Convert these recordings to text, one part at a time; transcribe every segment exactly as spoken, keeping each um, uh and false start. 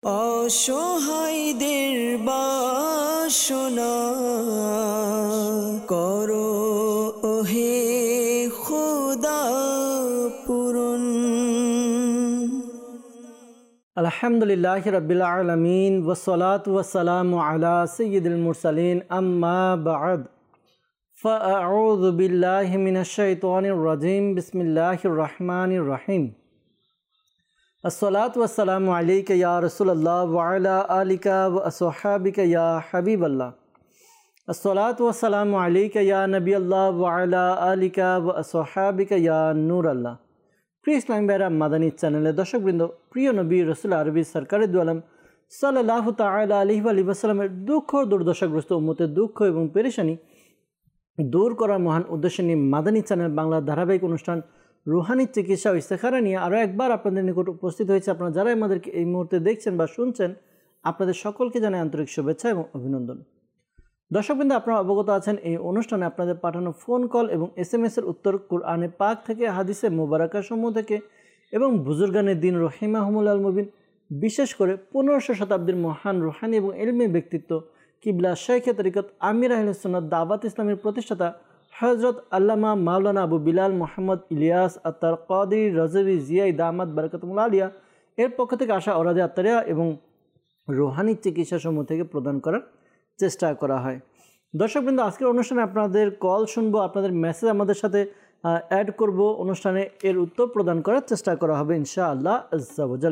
অসহায়দের বাসনা করো ওহে খোদা পূরণ। আলহামদুলিল্লাহি রাব্বিল আলামিন ওয়াসসালাতু ওয়াসসালামু আলা সাইয়্যিদিল মুরসালিন আম্মা বা'দ ফাআউযু বিল্লাহি মিনাশ শাইতানির রাজীম বিসমিল্লাহির রহমানির রহিম। আসসালাতু ওয়াসসালামু আলাইকা ইয়া রাসূলুল্লাহ ওয়া আলা আলিকা ওয়া আসহাবিকা ইয়া হাবিবাল্লাহ। আসসালাতু ওয়াসসালামু আলাইকা ইয়া নবিয়াল্লাহ ওয়া আলা আলিকা ওয়া আসহাবিকা ইয়া নূরাল্লাহ। প্রিয় ইসলাম ভাইরা, মাদানী চ্যানেলের দর্শকবৃন্দ, প্রিয় নবী রাসূল আরবি সরকারে দু আলম সাল্লাল্লাহু তাআলা আলাইহি ওয়া সাল্লামের দুঃখ দুর্দশাগ্রস্ত উম্মতের দুঃখ এবং পেরেশানি দূর করার মহান উদ্দেশ্য নিয়ে মাদানী চ্যানেল বাংলার ধারাবাহিক অনুষ্ঠান রুহানি চিকিৎসা ও ইস্তেখারা নিয়ে আরও একবার আপনাদের নিকট উপস্থিত হয়েছে। আপনারা যারা আমাদেরকে এই মুহূর্তে দেখছেন বা শুনছেন, আপনাদের সকলকে জানাই আন্তরিক শুভেচ্ছা এবং অভিনন্দন। দর্শকবৃন্দ, আপনারা অবগত আছেন এই অনুষ্ঠানে আপনাদের পাঠানো ফোন কল এবং এস এম এসের উত্তর কুরআনে পাক থেকে, হাদিসে মুবারাকা সমূহ থেকে এবং বুজুর্গানে দিন রহিমাহুমুল মুবিন, বিশেষ করে পনেরোশো শতাব্দীর মহান রুহানি এবং ইলমি ব্যক্তিত্ব কিবলা শাইখে তরিকত আমির আহলে সুন্নাত দাওয়াত ইসলামের প্রতিষ্ঠাতা হযরত আল্লামা মাওলানা আবু বিলাল মোহাম্মদ ইলিয়াস আত্তার কাদরি রাজভী জিয়াই দামাত বারাকাতুহুল আলিয়া এর পক্ষ থেকে আসা অরাদে আত্তারিয়া এবং রুহানি চিকিৎসা সমূহ থেকে প্রদান করার চেষ্টা করা হয়। দর্শকবৃন্দ, আজকের অনুষ্ঠানে আপনাদের কল শুনবো, আপনাদের মেসেজ আমাদের সাথে অ্যাড করব, অনুষ্ঠানে এর উত্তর প্রদান করার চেষ্টা করা হবে ইনশাআল্লাহ আজ্জা ওয়াজাল।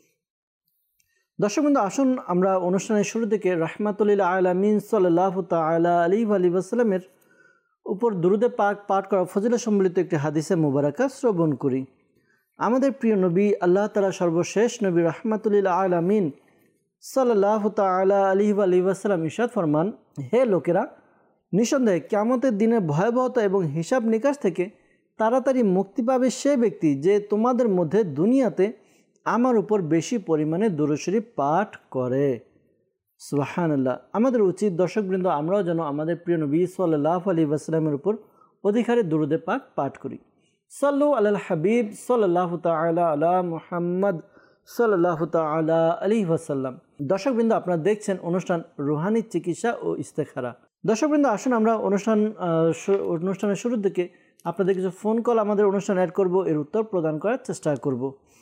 দর্শকবৃন্দ, আসুন আমরা অনুষ্ঠানের শুরু থেকে রাহমাতুল আলামিন সাল্লাল্লাহু তাআলা আলাইহি ওয়া সাল্লামের উপর দুরুদে পাক পাঠ করা ফজিলত সম্বলিত একটি হাদিসে মুবারাকা শ্রবণ করি। আমাদের প্রিয় নবী, আল্লাহ তাআলা সর্বশেষ নবী রাহমাতুল আলামিন সাল্লাল্লাহু তাআলা আলাইহি ওয়া সাল্লাম ইরশাদ ফরমান, হে লোকেরা, নিঃসন্দেহে কিয়ামতের দিনের ভয়াবহতা এবং হিসাব নিকাশ থেকে তাড়াতাড়ি মুক্তি পাবে সে ব্যক্তি যে তোমাদের মধ্যে দুনিয়াতে আমার উপর বেশি পরিমাণে দুরূদ শরীফ পাঠ করে। সুবহানাল্লাহ। আমাদের উচিত দর্শকবৃন্দ, আমরাও যেন আমাদের প্রিয় নবী সাল্লাল্লাহু আলাইহি ওয়াসাল্লামের উপর অধিকারে দুরূদে পাক পাঠ করি। সাল্লু আলাল হাবিব সাল্লাল্লাহু তাআলা আলা মুহাম্মদ সাল্লাল্লাহু তাআলা আলাইহি ওয়াসাল্লাম। দর্শকবৃন্দ, আপনারা দেখছেন অনুষ্ঠান রুহানি চিকিৎসা ও ইস্তেখারা। দর্শকবৃন্দ, আসুন আমরা অনুষ্ঠান অনুষ্ঠানের শুরুর দিকে আপনাদের কিছু ফোন কল আমাদের অনুষ্ঠান অ্যাড করব, এর উত্তর প্রদান করার চেষ্টা করব।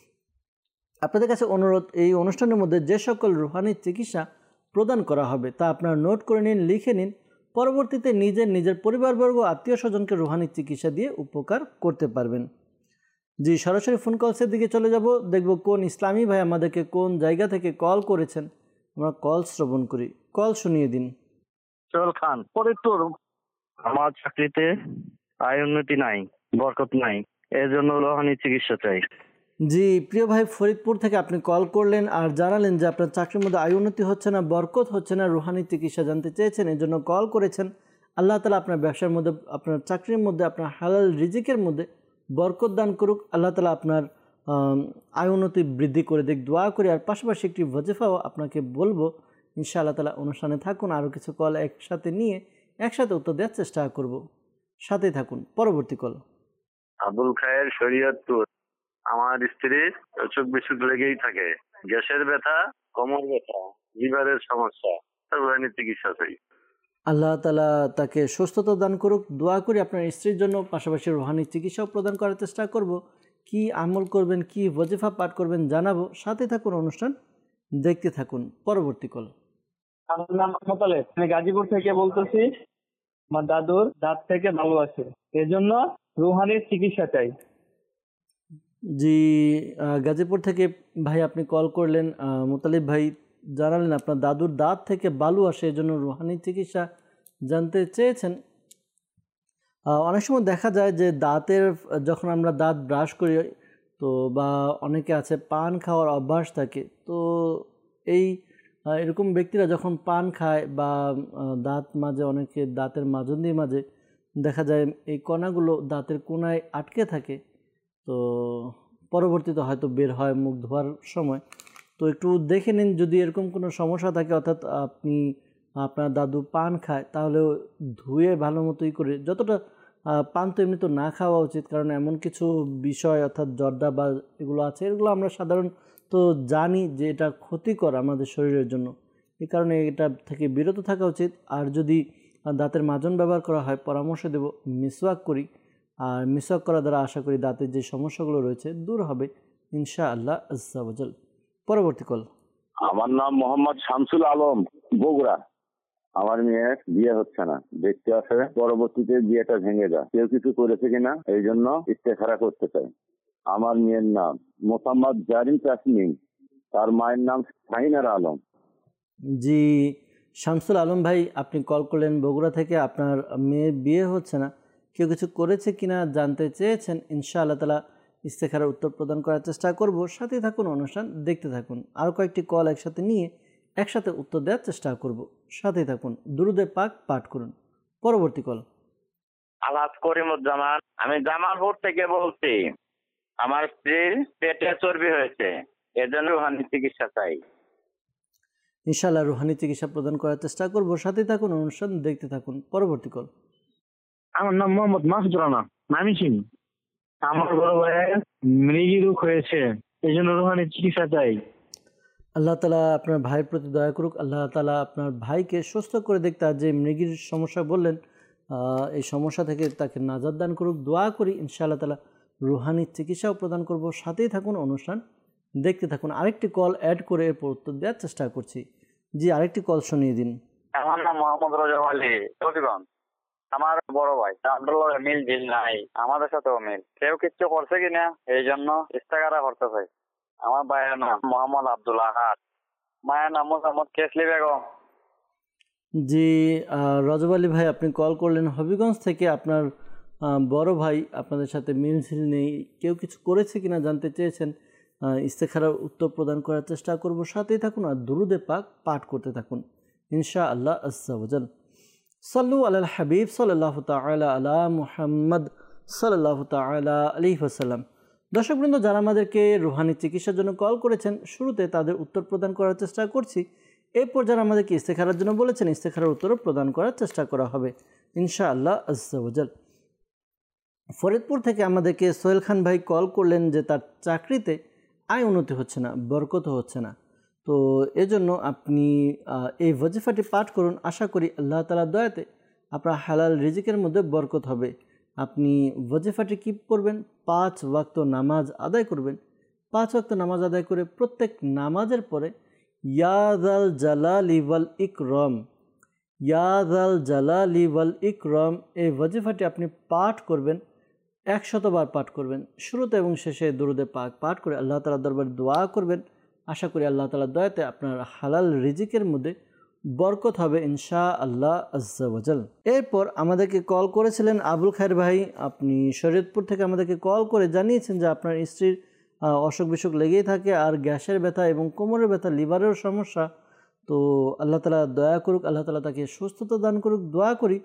আপনাদের কাছে অনুরোধ, এই অনুষ্ঠানের মধ্যে যে সকল রুহানি চিকিৎসা প্রদান করা হবে তা আপনারা নোট করে নিন, লিখে নিন। পরবর্তীতে নিজের নিজের পরিবারবর্গ আত্মীয় স্বজনকে রুহানি চিকিৎসা দিয়ে উপকার করতে পারবেন। জি, সরাসরি ফোন কলসের দিকে চলে যাব, দেখব কোন ইসলামী ভাই আমাদেরকে কোন জায়গা থেকে কল করেছেন। আমরা কল শ্রবণ করি, কল শুনিয়ে দিন। চল খান, ফরিদপুর। আমার চাকরিতে আয় উন্নতি নাই, বরকত নাই, এর জন্য রুহানি চিকিৎসা চাই। জি, প্রিয় ভাই, ফরিদপুর থেকে আপনি কল করলেন আর জানালেন যে আপনার চাকরির মধ্যে আয় উন্নতি হচ্ছে না, বরকত হচ্ছে না, রুহানি চিকিৎসা জানতে চেয়েছেন, এর জন্য কল করেছেন। আল্লাহ তাআলা আপনার ব্যবসার মধ্যে, আপনার চাকরির মধ্যে, আপনার হালাল রিজিকের মধ্যে বরকত দান করুক। আল্লাহ তাআলা আপনার আয় উন্নতি বৃদ্ধি করে দেখ, দোয়া করি। আর পাশাপাশি একটি ওয়াজিফাও আপনাকে বলবো, ইনশাআল্লাহ তাআলা অনুষ্ঠানে থাকুন, আরও কিছু কল একসাথে নিয়ে একসাথে উত্তর দেওয়ার চেষ্টা করব, সাথেই থাকুন। পরবর্তী কল। আবুল খায়ের, শরীয়তপুর। আমার স্ত্রীর অসুখ বিসুখ লেগেই থাকে, গ্যাসের ব্যথা, কোমর ব্যথা, লিভারের সমস্যা, রুহানি চিকিৎসা চাই। আল্লাহ তাআলা তাকে সুস্থতা দান করুক, দোয়া করি আপনার স্ত্রীর জন্য। পাশাপাশি রুহানি চিকিৎসাও প্রদান করার চেষ্টা করব। কি আমল করবেন, কি ওয়াজিফা পাঠ করবেন জানাবো, সাথে থাকুন, অনুষ্ঠান দেখতে থাকুন। পরবর্তী কল। আমার নাম মোতালেব, আমি গাজীপুর থেকে বলতেছি। আমার দাদুর দাঁত থেকে ভালো আছে, এজন্য রুহানির চিকিৎসা চাই। জি, গাজীপুর থেকে ভাই আপনি কল করলেন, মোতালিব ভাই জানালেন আপনার দাদুর দাঁত থেকে বালু আসে, এজন্য রুহানি চিকিৎসা জানতে চেয়েছেন। অনেক সময় দেখা যায় যে দাঁতের, যখন আমরা দাঁত ব্রাশ করি তো, বা অনেকে আছে পান খাওয়ার অভ্যাস থাকে, তো এই এরকম ব্যক্তিরা যখন পান খায় বা দাঁত মাঝে, অনেকে দাঁতের মাজন্দির মাঝে দেখা যায় এই কণাগুলো দাঁতের কোনায় আটকে থাকে, তো পরবর্তীতে হয়তো বের হয় মুখ ধোয়ার সময়। তো একটু দেখে নিন, যদি এরকম কোনো সমস্যা থাকে, অর্থাৎ আপনি আপনার দাদু পান খায়, তাহলে ধুয়ে ভালো মতোই করে, যতটা পান তো এমনি তো না খাওয়া উচিত, কারণ এমন কিছু বিষয় অর্থাৎ জর্দা বা এগুলো আছে, এগুলো আমরা সাধারণ তো জানি যে এটা ক্ষতিকর আমাদের শরীরের জন্য, এই কারণে এটা থেকে বিরত থাকা উচিত। আর যদি দাঁতের মাজন ব্যবহার করা হয়, পরামর্শ দেব মিসওয়াক করি, আর মিসওয়াক করা দ্বারা আশা করি দাঁতের যে সমস্যাগুলো রয়েছে দূর হবে ইনশাআল্লাহ আজ্জা ওয়াজাল। পরবর্তী কল। আমার নাম মোহাম্মদ শামসুল আলম, বগুড়া। আমার মেয়ের বিয়ে হচ্ছে না, দেখতে আসে, পরবর্তীতে বিয়েটা ভেঙে যায়, কেউ কিছু করেছে কিনা এই জন্য ইস্তেখারা করতে চাই। আমার মেয়ের নাম মোহাম্মদ জারিন তাসমিন, তার মায়ের নাম শাহিনার আলম। জি শামসুল আলম ভাই, আপনি কল করলেন বগুড়া থেকে, আপনার মেয়ের বিয়ে হচ্ছে না, কেউ কিছু করেছে কিনা জানতে চেয়েছেন। ইনশাআল্লাহ তাআলা ইস্তেখারার উত্তর প্রদান করার চেষ্টা করব। সাথে থাকুন, অনুষ্ঠান দেখতে থাকুন। আরও কয়েকটি কল একসাথে নিয়ে একসাথে উত্তর দেওয়ার চেষ্টা করব। সাথে থাকুন, দুরুদে পাক পাঠ করুন। পরবর্তী কল। আলাপ করিমুজ্জামান, আমি জামালপুর থেকে বলছি। আমার স্ত্রীর পেটে চর্বি হয়েছে, এজন্য রুহানি চিকিৎসা চাই। ইনশাআল্লাহ রুহানি চিকিৎসা প্রদান করার চেষ্টা করব। সাথে থাকুন, অনুষ্ঠান দেখতে থাকুন। পরবর্তী কল। আমার নাম মোহাম্মদ মাসুদ রানা, নামিচিন। আমার বড় ভাইয়ের মৃগী রোগ হয়েছে, এই জন্য রুহানি চিকিৎসা চাই। আল্লাহ তালা আপনার ভাইয়ের প্রতি দয়া করুক। আল্লাহ তালা আপনার ভাইকে সুস্থ করে দেখতে, যে মৃগীর সমস্যা বললেন, এই সমস্যা থেকে তাকে নাজাত দান করুক। দোয়া করি ইনশাআল্লাহ তালা রুহানি চিকিৎসাও প্রদান করব। সাথেই থাকুন, অনুষ্ঠান দেখতে থাকুন। আরেকটি কল অ্যাড করে এরপর উত্তর দেওয়ার চেষ্টা করছি। জি, আরেকটি কল শুনিয়ে দিন। আমার নাম মোহাম্মদ রজব আলী, টলিগঞ্জ। আমার বড় ভাই, আপনার মিল ঝিল নাই, আমাদের সাথেও মিল, কেউ কিচ্ছু করছে কিনা এই জন্য ইস্তেখারা করতে চাই। আমার ভাইয়ের নাম মোহাম্মদ আব্দুল আহাদ, মায়ের নাম মোহাম্মদ কেসলি বেগম। জি রজব আলী ভাই, আপনি কল করলেন হবিগঞ্জ থেকে। আপনার বড় ভাই, আপনাদের সাথে মিলঝিল নেই, কেউ কিছু করেছে কিনা জানতে চেয়েছেন। ইস্তেখারার উত্তর প্রদান করার চেষ্টা করব। সাথেই থাকুন আর দুরুদে পাক পাঠ করতে থাকুন ইনশাআল্লাহ আজ্জা ওয়াজাল। সাল্লু আলাল হাবিব সাল্লাল্লাহু তাআলা আলা মুহাম্মদ সাল্লাল্লাহু তাআলা আলাইহি ওয়াসাল্লাম। দর্শকবৃন্দ, যারা আমাদেরকে রুহানি চিকিৎসার জন্য কল করেছেন, শুরুতে তাদের উত্তর প্রদান করার চেষ্টা করছি। এরপর যারা আমাদেরকে ইস্তেখারার জন্য বলেছেন, ইস্তেখারার উত্তরও প্রদান করার চেষ্টা করা হবে ইনশাআল্লাহ আজ্জা ওয়াজাল। ফরিদপুর থেকে আমাদেরকে সোহেল খান ভাই কল করলেন যে তার চাকরিতে আয় উন্নতি হচ্ছে না, বরকত হচ্ছে না। তো এজন্য আপনি এই ওয়াজিফাটি পাঠ করুন। আশা করি আল্লাহ তাআলার দয়াতে আপনার হালাল রিজিকের মধ্যে বরকত হবে। আপনি ওয়াজিফাটি কী করবেন? পাঁচ ওয়াক্ত নামাজ আদায় করবেন। পাঁচ ওয়াক্ত নামাজ আদায় করে প্রত্যেক নামাজের পরে ইয়া যাল জালালি ওয়াল ইকরাম, ইয়া যাল জালালি ওয়াল ইকরাম, এই ওয়াজিফাটি আপনি পাঠ করবেন, একশতবার পাঠ করবেন। শুরুতে এবং শেষে দুরুদে পাক পাঠ করে আল্লাহ তাআলার দরবারে দোয়া করবেন। আশা করি আল্লাহ তাআলার দয়াতে আপনার হালাল রিজিকের মধ্যে বরকত হবে ইনশাআল্লাহ আজ্জা ওয়াজাল। এরপর আমাদেরকে কল করেছিলেন আবুল খায়ের ভাই, আপনি শরীয়তপুর থেকে আমাদেরকে কল করে জানিয়েছেন যে আপনার স্ত্রীর অসুখ বিসুখ লেগেই থাকে, আর গ্যাসের ব্যথা এবং কোমরের ব্যথা, লিভারের সমস্যা। তো আল্লাহ তাআলা দয়া করুক, আল্লাহ তাআলা তাকে সুস্থতা দান করুক। দোয়া করি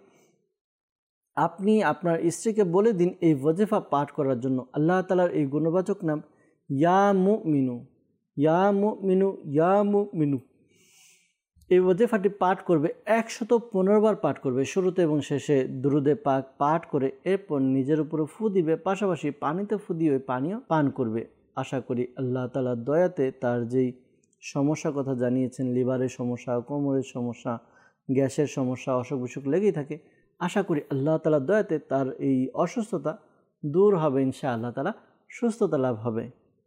আপনি আপনার স্ত্রীকে বলে দিন এই ওয়াজিফা পাঠ করার জন্য। আল্লাহ তাআলার এই গুণবাচক নাম ইয়া মুমিনু, ইয়া মুমিনু, ইয়া মুমিনু, এই ওয়াজিফাটি পাঠ করবে, একশত পনেরো বার পাঠ করবে। শুরুতে এবং শেষে দুরুদে পাক পাঠ করে এরপর নিজের উপরে ফু দিবে, পাশাপাশি পানিতে ফু দিয়ে ওই পানীয় পান করবে। আশা করি আল্লাহ তাআলার দয়াতে তার যেই সমস্যার কথা জানিয়েছেন, লিভারের সমস্যা, কোমরের সমস্যা, গ্যাসের সমস্যা, অসুখ বিসুখ লেগেই থাকে, আশা করি আল্লাহ তাআলার দয়াতে তার এই অসুস্থতা দূর হবে ইনশাআল্লাহ তাআলা, সুস্থতা লাভ হবে।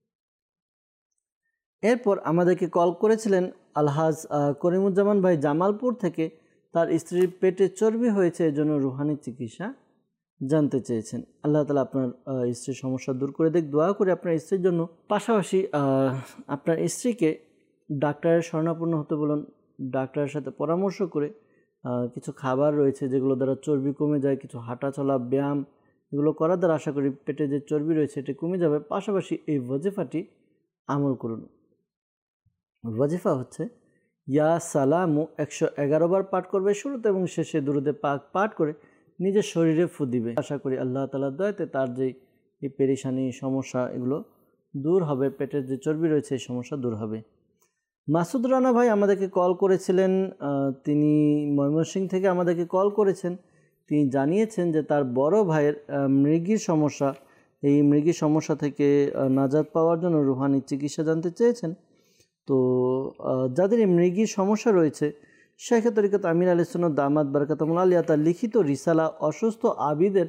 এরপর আমাদেরকে কল করেছিলেন আলহাজ করিমুজ্জামান ভাই জামালপুর থেকে। তার স্ত্রীর পেটে চর্বি হয়েছে, এজন্য রুহানি চিকিৎসা জানতে চেয়েছেন। আল্লাহ তাআলা আপনার স্ত্রীর সমস্যা দূর করে দেখ। দোয়া করে আপনার স্ত্রীর জন্য। পাশাপাশি আপনার স্ত্রীকে ডাক্তারের শরণাপন্ন হতে বলুন। ডাক্তারের সাথে পরামর্শ করে কিছু খাবার রয়েছে যেগুলো দ্বারা চর্বি কমে যায়, কিছু হাঁটা চলা, ব্যায়াম, এগুলো করার দ্বারা আশা করি পেটে যে চর্বি রয়েছে এটি কমে যাবে। পাশাপাশি এই ওয়াজিফাটি আমল করুন। ওয়াজিফা হচ্ছে ইয়া সালামু একশো এগারো বার পাঠ করবে। শুরুতে এবং শেষে দুরুদে পাক পাঠ করে নিজের শরীরে ফু দিবে। আশা করি আল্লাহ তাআলার দয়াতে তার যে এই পেরেশানি, সমস্যা, এগুলো দূর হবে। পেটের যে চর্বি রয়েছে এই সমস্যা দূর হবে। মাসুদ রানা ভাই আমাদেরকে কল করেছিলেন, তিনি ময়মনসিংহ থেকে আমাদেরকে কল করেছেন। তিনি জানিয়েছেন যে তার বড় ভাইয়ের মৃগীর সমস্যা, এই মৃগী সমস্যা থেকে নাজাত পাওয়ার জন্য রুহানি চিকিৎসা জানতে চেয়েছেন। তো যাদের এই মৃগী সমস্যা রয়েছে, শেখ তরিকত আমির আলী সুন্নাত দামাত বারাকাতুহুল আলিয়া তার লিখিত রিসালা অসুস্থ আবিদের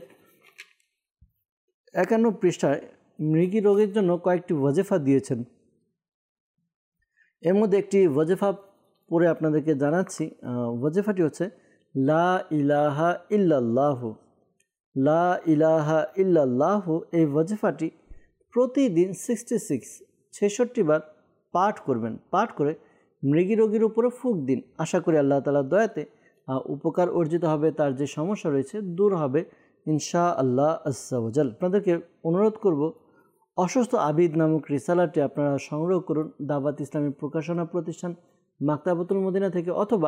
একান্ন পৃষ্ঠায় মৃগী রোগের জন্য কয়েকটি ওয়াজিফা দিয়েছেন। এর মধ্যে একটি ওয়াজিফা পড়ে আপনাদেরকে জানাচ্ছি। ওয়াজিফাটি হচ্ছে লা ইলাহা ইল্লাল্লাহু, লা ইলাহা ইল্লাল্লাহু। এই ওয়াজিফাটি প্রতিদিন সিক্সটি সিক্স ছেষট্টি বার পাঠ করবেন। পাঠ করে মৃগী রোগীর উপরে ফুঁক দিন। আশা করি আল্লাহ তাআলার দয়াতে উপকার অর্জিত হবে, তার যে সমস্যা রয়েছে দূর হবে ইনশা আল্লাহ আজ্জা ওয়াজাল। আপনাদেরকে অনুরোধ করব, অসুস্থ আবিদ নামক রিসালাটি আপনারা সংগ্রহ করুন দাওয়াত ইসলামী প্রকাশনা প্রতিষ্ঠান মাকতাবাতুল মদিনা থেকে, অথবা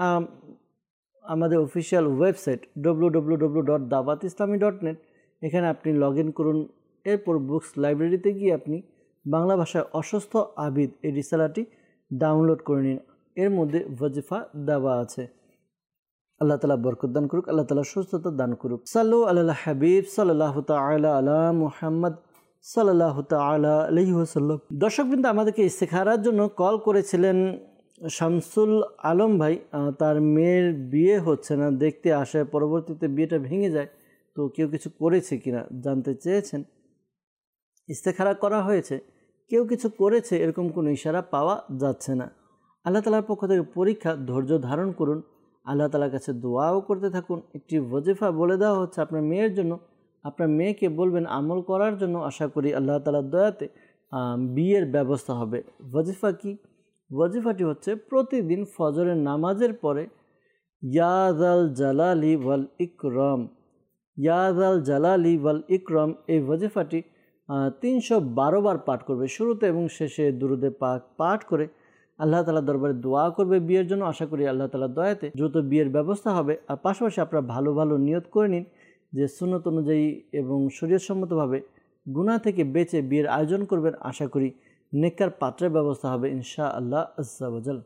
আমাদের official website W W W dot Dawat Islami dot net. এখানে আপনি লগ ইন করুন। এরপর বুকস লাইব্রেরিতে গিয়ে আপনি বাংলা ভাষায় অসুস্থ আবিদ এই রিসালাটি ডাউনলোড করে নিন। এর মধ্যে ওয়াজিফা দেওয়া আছে। আল্লাহ তাআলা বরকত দান করুক, আল্লাহ তাআলা সুস্থতা দান করুক। সাল্লু আলা হাবিব সাল্লাল্লাহু তাআলা আলা মুহাম্মদ সাল্লাল্লাহু তাআলা আলাইহি ওয়াসাল্লাম। দর্শকবৃন্দ, আমাদেরকে ইস্তেখারার জন্য কল করেছিলেন শামসুল আলম ভাই। তার মেয়ের বিয়ে হচ্ছে না, দেখতে আসে, পরবর্তীতে বিয়েটা ভেঙে যায়। তো কেউ কিছু করেছে কিনা জানতে চেয়েছেন। ইস্তেখারা করা হয়েছে, কেউ কিছু করেছে এরকম কোনো ইশারা পাওয়া যাচ্ছে না। আল্লাহ তাআলার পক্ষ থেকে পরীক্ষা, ধৈর্য ধারণ করুন, আল্লাহ তাআলার কাছে দোয়াও করতে থাকুন। একটি ওয়াজিফা বলে দেওয়া হচ্ছে আপনার মেয়ের জন্য, আপনার মেয়েকে বলবেন আমল করার জন্য। আশা করি আল্লাহ তাআলার দয়াতে বিয়ের ব্যবস্থা হবে। ওয়াজিফা কি? ওয়াজিফাটি হচ্ছে প্রতিদিন ফজরের নামাজের পরে ইয়া যাল জালালি ওয়াল ইকরাম, ইয়া যাল জালালি ওয়াল ইকরাম, এই ওয়াজিফাটি তিনশো বারো বার পাঠ করবে। শুরুতে এবং শেষে দুরুদে পাক পাঠ করে আল্লাহ তাআলার দরবারে দোয়া করবে বিয়ের জন্য। আশা করি আল্লাহ তাআলার দয়াতে দ্রুত বিয়ের ব্যবস্থা হবে। আর পাশাপাশি আপনারা ভালো ভালো নিয়ত করে নিন যে সুন্নত অনুযায়ী এবং শরীয়তসম্মতভাবে গুনাহ থেকে বেঁচে বিয়ের আয়োজন করবেন। আশা করি নেককার পাত্রের ব্যবস্থা হবে ইনশা আল্লাহ আজ্জা ওয়াজাল।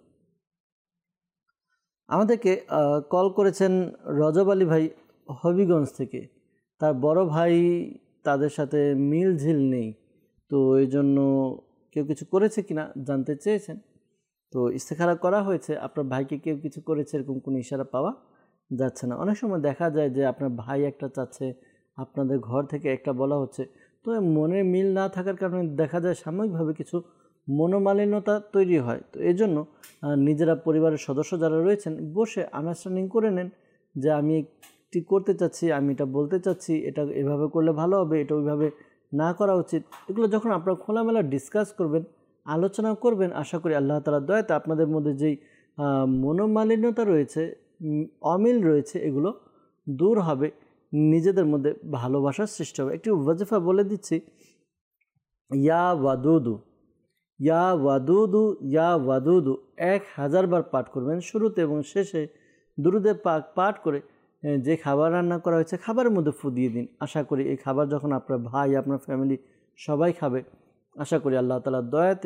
আমাদেরকে কল করেছেন রজব আলী ভাই হবিগঞ্জ থেকে। তার বড় ভাই তাদের সাথে মিল ঝিল নেই, তো এই জন্য কেউ কিছু করেছে কিনা জানতে চেয়েছেন। তো ইস্তেখারা করা হয়েছে, আপনার ভাইকে কেউ কিছু করেছে এরকম কোনো ইশারা পাওয়া যাচ্ছে না। অনেক সময় দেখা যায় যে আপনার ভাই একটা চাচ্ছে, আপনাদের ঘর থেকে একটা বলা হচ্ছে, তো মনের মিল না থাকার কারণে দেখা যায় সাময়িকভাবে কিছু মনোমালিন্যতা তৈরি হয়। তো এই জন্য নিজেরা পরিবারের সদস্য যারা রয়েছেন বসে আন্ডারস্ট্যান্ডিং করে নেন যে আমি একটি করতে চাচ্ছি, আমি এটা বলতে চাচ্ছি, এটা এভাবে করলে ভালো হবে, এটা ওইভাবে না করা উচিত। এগুলো যখন আপনারা খোলামেলা ডিসকাস করবেন, আলোচনা করবেন, আশা করি আল্লাহ তাআলার দয়াতে আপনাদের মধ্যে যেই মনোমালিন্যতা রয়েছে, অমিল রয়েছে, এগুলো দূর হবে, নিজেদের মধ্যে ভালোবাসার সৃষ্টি হবে। একটি ওয়াজিফা বলে দিচ্ছি, ইয়া ওয়াদুদু, ইয়া ওয়াদুদু, ইয়া ওয়াদুদু এক হাজার বার পাঠ করবেন। শুরুতে এবং শেষে দুরুদে পাক পাঠ করে যে খাবার রান্না করা হয়েছে খাবারের মধ্যে ফু দিয়ে দিন। আশা করি এই খাবার যখন আপনার ভাই, আপনার ফ্যামিলি সবাই খাবে, আশা করি আল্লাহ তাআলার দয়াতে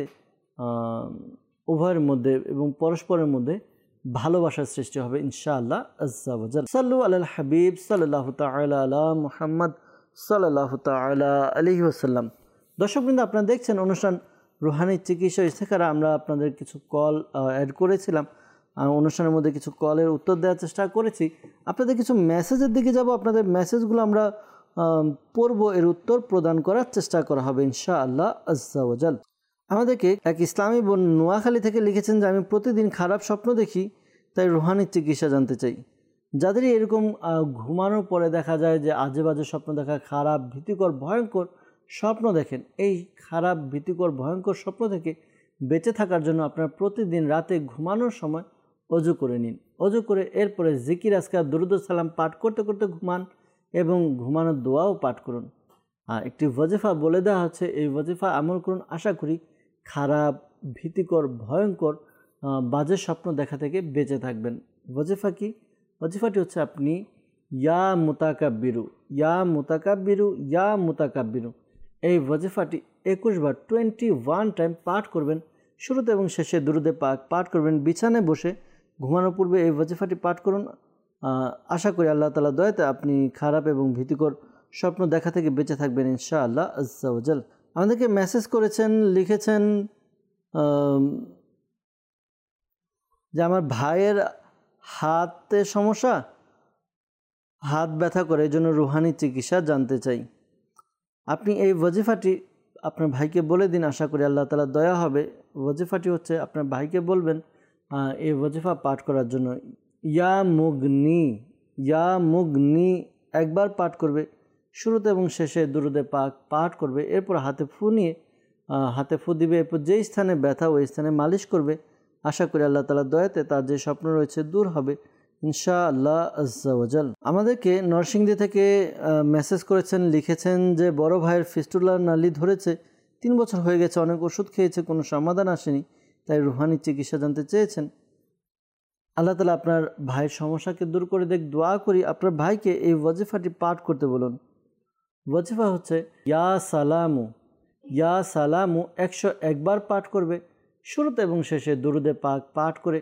উভয়ের মধ্যে এবং পরস্পরের মধ্যে ভালোবাসার সৃষ্টি হবে ইনশাআল্লাহ আজ্জা ওয়াজাল। সাল্লু আলাল হাবিব সাল্লাল্লাহু তাআলা আলা মুহাম্মদ সাল্লাল্লাহু তাআলা আলাইহি ওয়াসাল্লাম। দর্শকবৃন্দ, আপনারা দেখছেন অনুষ্ঠান রুহানি চিকিৎসা ইস্তেখারা। আমরা আপনাদের কিছু কল অ্যাড করেছিলাম, অনুষ্ঠানের মধ্যে কিছু কলের উত্তর দেওয়ার চেষ্টা করেছি। আপনাদের কিছু মেসেজের দিকে যাব, আপনাদের মেসেজগুলো আমরা পড়ব, এর উত্তর প্রদান করার চেষ্টা করা হবে ইনশাআল্লাহ আজ্জা ওয়াজাল। আমাদেরকে এক ইসলামী বোন নোয়াখালী থেকে লিখেছেন যে আমি প্রতিদিন খারাপ স্বপ্ন দেখি, তাই রুহানি চিকিৎসা জানতে চাই। যাদেরই এরকম ঘুমানোর পরে দেখা যায় যে আজে বাজে স্বপ্ন দেখা, খারাপ ভীতিকর ভয়ঙ্কর স্বপ্ন দেখেন, এই খারাপ ভীতিকর ভয়ঙ্কর স্বপ্ন থেকে বেঁচে থাকার জন্য আপনারা প্রতিদিন রাতে ঘুমানোর সময় অজু করে নিন। অজু করে এরপরে জিকির আজকার দুরূদ সালাম পাঠ করতে করতে ঘুমান এবং ঘুমানোর দোয়াও পাঠ করুন। আর একটি ওয়াজিফা বলে দেওয়া হচ্ছে, এই ওয়াজিফা আমল করুন। আশা করি খারাপ ভীতিকর ভয়ঙ্কর বাজে স্বপ্ন দেখা থেকে বেঁচে থাকবেন। ওয়াজিফা কি? ওয়াজিফাটি হচ্ছে আপনি ইয়া মুতাকাব্বিরু, ইয়া মুতাকাব্বিরু, ইয়া মুতাকাব্বিরু এই ওয়াজিফাটি একুশ বার টোয়েন্টি ওয়ান টাইম পাঠ করবেন। শুরুতে এবং শেষে দুরূদে পাক পাঠ করবেন। বিছানায় বসে ঘুমানোর পূর্বে এই ওয়াজিফাটি পাঠ করুন। আশা করি আল্লাহ তাআলা দয়াতে আপনি খারাপ এবং ভীতিকর স্বপ্ন দেখা থেকে বেঁচে থাকবেন ইনশাআল্লাহ আজ্জা ওয়াজাল। আমাদেরকে মেসেজ করেছেন, লিখেছেন যে আমার ভাইয়ের হাতে সমস্যা, হাত ব্যথা করে, এই জন্য রুহানি চিকিৎসা জানতে চাই। আপনি এই ওয়াজিফাটি আপনার ভাইকে বলে দিন, আশা করি আল্লাহ তাআলা দয়া হবে। ওয়াজিফাটি হচ্ছে আপনার ভাইকে বলবেন এই ওয়াজিফা পাঠ করার জন্য। ইয়া মুগনি, ইয়া মুগনি একবার পাঠ করবে, শুরুতে এবং শেষে দুরুদে পাক পাঠ করবে। এরপর হাতে ফু নিয়ে হাতে ফু দিবে, এরপর যেই স্থানে ব্যথা ওই স্থানে মালিশ করবে। আশা করি আল্লাহ তাআলার দয়াতে তার যে স্বপ্ন রয়েছে দূর হবে ইনশাআল্লাহ আজ্জা ওয়াজাল। আমাদেরকে নরসিংদী থেকে মেসেজ করেছেন, লিখেছেন যে বড় ভাইয়ের ফিস্টুলার নালি ধরেছে, তিন বছর হয়ে গেছে, অনেক ওষুধ খেয়েছে, কোনো সমাধান আসেনি, তাই রুহানি চিকিৎসা জানতে চেয়েছেন। আল্লাহ তাআলা আপনার ভাইয়ের সমস্যাকে দূর করে দেখ। দোয়া করি আপনার ভাইকে এই ওয়াজিফাটি পাঠ করতে বলুন। ওয়াজিফা হচ্ছে ইয়া সালামু, ইয়া সালামু একশো একবার পাঠ করবে, শুরুতে এবং শেষে দুরুদে পাক পাঠ করে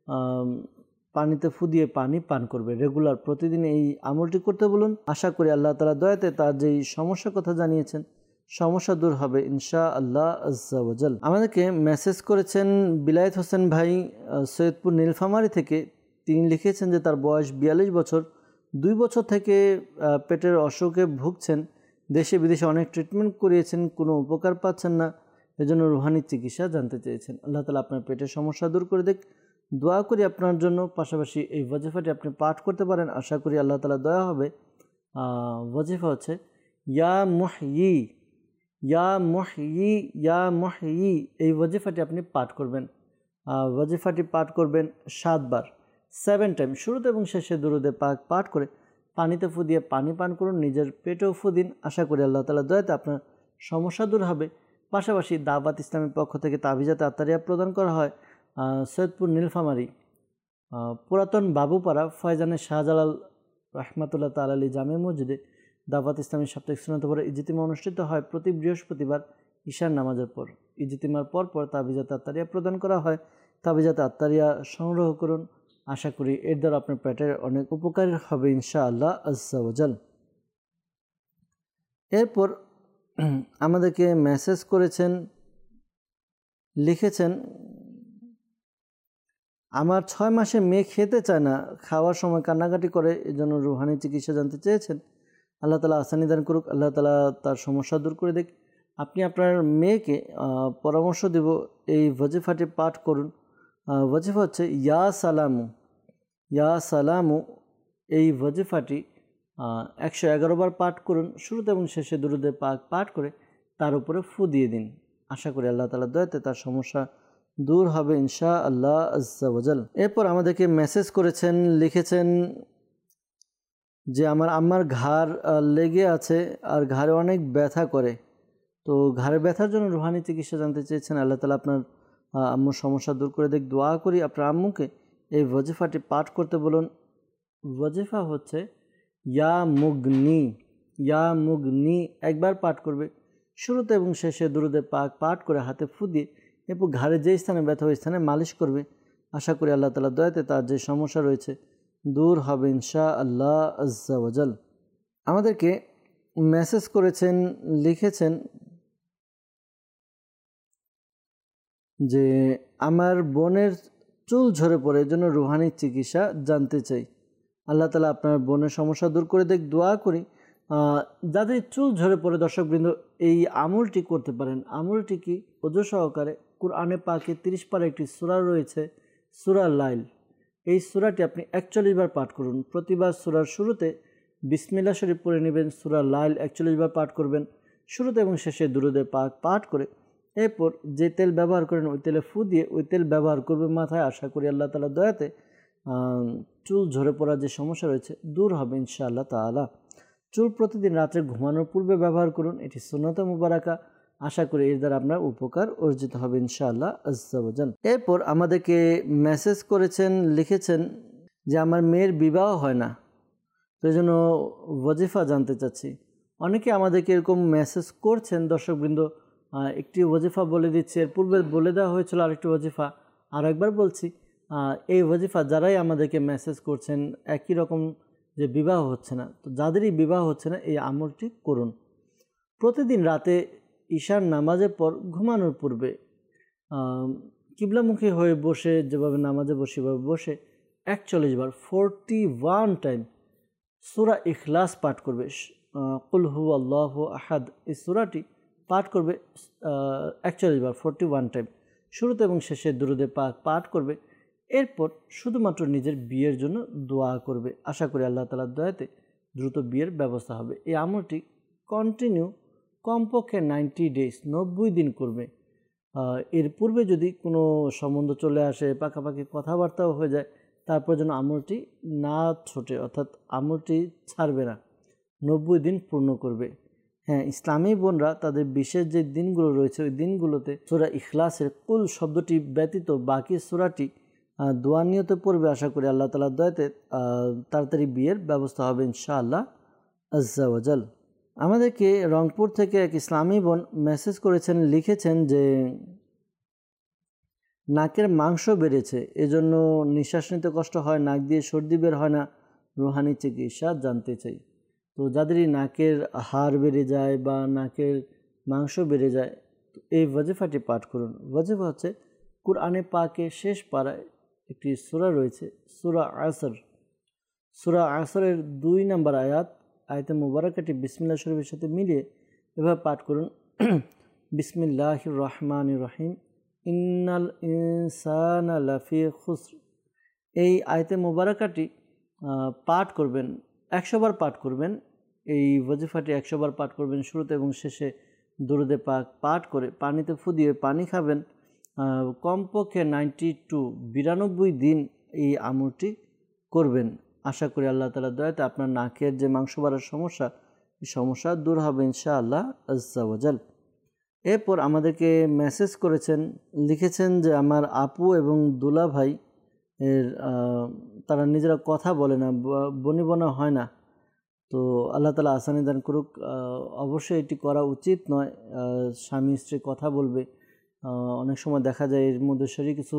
পানিতে ফু দিয়ে পানি পান করবে। রেগুলার প্রতিদিন এই আমলটি করতে বলুন। আশা করি আল্লাহ তাআলা দয়াতে তার যেই সমস্যার কথা জানিয়েছেন সমস্যা দূর হবে ইনশাআল্লাহ আজ্জা ওয়াজাল। আমাদেরকে মেসেজ করেছেন বিলায়েত হোসেন ভাই সৈয়দপুর নীলফামারী থেকে। তিনি লিখেছেন যে তার বয়স বিয়াল্লিশ বছর, দুই বছর থেকে পেটের অসুখে ভুগছেন, দেশে বিদেশে অনেক ট্রিটমেন্ট করিয়েছেন, কোনো উপকার পাচ্ছেন না, এজন্য রুহানি চিকিৎসা জানতে চেয়েছেন। আল্লাহ তাআলা আপনার পেটের সমস্যা দূর করে দেখ। দোয়া করি আপনার জন্য। পাশাপাশি এই ওয়াজিফাটি আপনি পাঠ করতে পারেন, আশা করি আল্লাহ তাআলা দয়া হবে। ওয়াজিফা হচ্ছে ইয়া মুহয়ি, ইয়া মুহয়ি, ইয়া মুহয়ি এই ওয়াজিফাটি আপনি পাঠ করবেন। ওয়াজিফাটি পাঠ করবেন সাতবার, সেভেন টাইম, শুরুতে এবং শেষে দুরুদে পাক পাঠ করে পানিতে ফু দিয়ে পানি পান করুন, নিজের পেটেও ফু দিন। আশা করি আল্লাহ তাআলা দয়াতে আপনার সমস্যা দূর হবে। পাশাপাশি দাওয়াত ইসলামের পক্ষ থেকে তাবিজাতে আত্তারিয়া প্রদান করা হয় সৈয়দপুর নীলফামারী পুরাতন বাবুপাড়া ফয়জানে শাহজালাল রহমাতুল্লাহ তাআলা আলী জামে মসজিদে দাওয়াত ইসলামী সাপ্তাহিক সুন্নাত পরে ইজতিমা অনুষ্ঠিত হয় প্রতি বৃহস্পতিবার ঈশার নামাজের পর। ইজতিমার পর পর তাবিজাতে আত্তারিয়া প্রদান করা হয়। তাবিজাতে আত্তারিয়া সংগ্রহ করুন, আশা করি এর দ্বারা আপনার পেটের অনেক উপকার হবে ইনশাআল্লাহ আজ্জা ওয়াজাল। এরপর আমাদেরকে মেসেজ করেছেন, লিখেছেন আমার ছয় মাসে মেয়ে খেতে চায় না, খাওয়ার সময় কান্নাকাটি করে, এজন্য রুহানি চিকিৎসা জানতে চেয়েছেন। আল্লাহ তাআলা আসানি দান করুক, আল্লাহ তাআলা তার সমস্যা দূর করে দেখ। আপনি আপনার মেয়েকে পরামর্শ দেব, এই ওয়াজিফাটি পাঠ করুন। ওয়াজিফা হচ্ছে ইয়া সালামু, ইয়া সালামু এই ওয়াজিফাটি একশো এগারো বার পাঠ করুন, শুরুতে এবং শেষে দুরুদে পাক পাঠ করে তার উপরে ফু দিয়ে দিন। আশা করি আল্লাহ তাআলা দয়াতে তার সমস্যা দূর হবে ইনশাআল্লাহ আজ্জা ওয়াজাল। এরপর আমাদেরকে মেসেজ করেছেন, লিখেছেন যে আমার আম্মার ঘাড় লেগে আছে আর ঘাড়ে অনেক ব্যথা করে, তো ঘাড়ের ব্যথার জন্য রুহানি চিকিৎসা জানতে চেয়েছেন। আল্লাহ তাআলা আপনার আম্মুর সমস্যা দূর করে দেখ। দোয়া করি আপনার আম্মুকে এই ওয়াজিফাটি পাঠ করতে বলুন। ওয়াজিফা হচ্ছে ইয়া মুগনি, ইয়া মুগনি একবার পাঠ করবে, শুরুতে এবং শেষে দুরুদে পাক পাঠ করে হাতে ফু দিয়ে এরপর ঘাড়ে যে স্থানে ব্যথা ওই স্থানে মালিশ করবে। আশা করি আল্লাহ তাআলা দয়াতে তার যে সমস্যা রয়েছে দূর হবে ইনশাআল্লাহ আজ্জা ওয়াজাল। আমাদেরকে মেসেজ করেছেন, লিখেছেন যে আমার বোনের চুল ঝরে পড়ে, এর জন্য রুহানি চিকিৎসা জানতে চাই। আল্লাহ তাআলা আপনার বোনের সমস্যা দূর করে দেখ। দোয়া করি যাদের চুল ঝরে পড়ে, দর্শকবৃন্দ এই আমলটি করতে পারেন। আমলটি কি? ওযু সহকারে কুরআনে পাকে তিরিশ পারা একটি সূরা রয়েছে, সূরা লাইল। এই সূরাটি আপনি একচল্লিশ বার পাঠ করুন। প্রতিবার সূরার শুরুতে বিসমিল্লাহ শরীফ পড়ে নেবেন, সূরা লাইল একচল্লিশ বার পাঠ করবেন, শুরুতে এবং শেষে দুরুদে পাক পাঠ করে এরপর যে তেল ব্যবহার করেন ওই তেলে ফু দিয়ে ওই তেল ব্যবহার করবে মাথায়। আশা করি আল্লাহ তাআলা দয়াতে চুল ঝরে পড়ার যে সমস্যা রয়েছে দূর হবে ইনশাআল্লাহ তাআলা। চুল প্রতিদিন রাত্রে ঘুমানোর পূর্বে ব্যবহার করুন, এটি সুন্নাতে মুবারাকা। আশা করি এর দ্বারা আপনার উপকার অর্জিত হবে ইনশাআল্লাহ আজ্জা ওয়াজাল। এরপর আমাদেরকে মেসেজ করেছেন, লিখেছেন যে আমার মেয়ের বিবাহ হয় না, তো এই জন্য ওয়াজিফা জানতে চাচ্ছি। অনেকে আমাদেরকে এরকম মেসেজ করছেন। দর্শকবৃন্দ একটি ওয়াজিফা বলে দিচ্ছি, এর পূর্বে বলে দেওয়া হয়েছিল আরেকটি ওয়াজিফা, আর একবার বলছি। এই ওয়াজিফা যারাই আমাদেরকে মেসেজ করছেন একই রকম যে বিবাহ হচ্ছে না, তো যাদেরই বিবাহ হচ্ছে না এই আমলটি করুন। প্রতিদিন রাতে ঈশার নামাজের পর ঘুমানোর পূর্বে কিবলামুখী হয়ে বসে যেভাবে নামাজে বসে সেভাবে বসে একচল্লিশ বার ফোরটি ওয়ান টাইম সূরা ইখলাস পাঠ করবে। কুল হু আল্লাহু আহাদ এই সূরাটি পাঠ করবে একচল্লিশ বার ফোরটি ওয়ান টাইম, শুরুতে এবং শেষে দুরূদে পাক পাঠ করবে। এরপর শুধুমাত্র নিজের বিয়ের জন্য দোয়া করবে। আশা করি আল্লাহ তাআলার দয়াতে দ্রুত বিয়ের ব্যবস্থা হবে। এই আমলটি কন্টিনিউ কমপক্ষে নাইনটি ডেজ নব্বই দিন করবে। এর পূর্বে যদি কোনো সম্বন্ধ চলে আসে, পাকাপাকি কথাবার্তাও হয়ে যায়, তারপর যেন আমলটি না ছোটে, অর্থাৎ আমলটি ছাড়বে না, নব্বই দিন পূর্ণ করবে। হ্যাঁ, ইসলামী বোনরা তাদের বিশেষ যে দিনগুলো রয়েছে ওই দিনগুলোতে সূরা ইখলাসের কুল শব্দটি ব্যতীত বাকি সূরাটি দোয়া নিয়তে পড়বে। আশা করি আল্লাহ তাআলার দয়াতে তাড়াতাড়ি বিয়ের ব্যবস্থা হবে ইনশাআল্লাহ আজ্জা ওয়াজাল। আমাদেরকে রংপুর থেকে এক ইসলামী বোন মেসেজ করেছেন, লিখেছেন যে নাকের মাংস বেড়েছে, এজন্য নিঃশ্বাস নিতে কষ্ট হয়, নাক দিয়ে সর্দি বের হয় না, রুহানি চিকিৎসা জানতে চাই। তো যাদেরই নাকের হাড় বেড়ে যায় বা নাকের মাংস বেড়ে যায়, তো এই ওয়াজিফাটি পাঠ করুন। ওয়াজিফা হচ্ছে কুরআনে পাকে শেষ পারায় একটি সূরা রয়েছে সূরা আসর। সূরা আসরের দুই নম্বর আয়াত, আয়াতে মুবারাকাটি বিসমিল্লাহ শরীফের সাথে মিলিয়ে এভাবে পাঠ করুন, বিসমিল্লাহির রহমানির রহিম, ইন্নাল ইনসানা লাফি খুসর। এই আয়াতে মুবারাকাটি পাঠ করবেন, একশো বার পাঠ করবেন। এই ওয়াজিফাটি একশো বার পাঠ করবেন, শুরুতে এবং শেষে দুরূদে পাক পাঠ করে পানিতে ফু দিয়ে পানি খাবেন। কমপক্ষে নাইনটি টু বিরানব্বই দিন এই আমলটি করবেন। আশা করি আল্লাহ তাআলার দয়াতে আপনার নাকের যে মাংস বাড়ার সমস্যা, এই সমস্যা দূর হবে ইনশাআল্লাহ আজ্জা ওয়াজাল। এরপর আমাদেরকে মেসেজ করেছেন, লিখেছেন যে আমার আপু এবং দুলা ভাই এর তারা নিজেরা কথা বলে না, বনিবনা হয় না। তো আল্লাহ তাআলা আসানি দান করুক। অবশ্যই এটি করা উচিত নয়, স্বামী স্ত্রী কথা বলবে। অনেক সময় দেখা যায় এর মধ্যে শরীর কিছু